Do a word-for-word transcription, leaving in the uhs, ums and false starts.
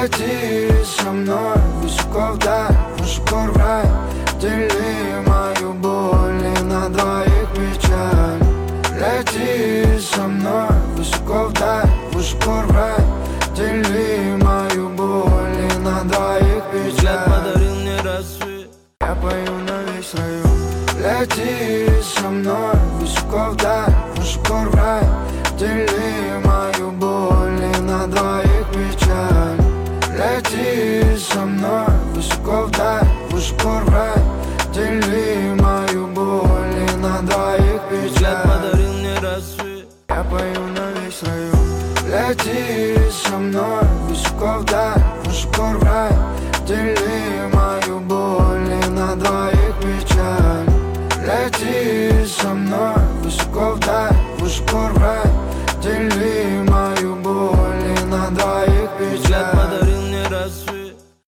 Лети со мной высоко вдаль, высоко в рай. Дели мою боль и на двоих печаль. Лети со мной высоко вдаль, высоко в рай. Дели мою боль и на двоих печаль. Подарил мне рассвет, я пою на весь район. Лети со мной высоко вдаль, высоко в рай. Дели мою боль и на двоих печаль. Лети со мной высоко вдаль, высоко в рай. Дели мою боль и на двоих печаль. Подарил мне рассвет, я пою на весь район. Лети со мной высоко вдаль, высоко в рай. Дели мою боль и на двоих печаль. Лети со мной высоко вдаль, высоко в рай. Дели мою боль и на двоих печаль.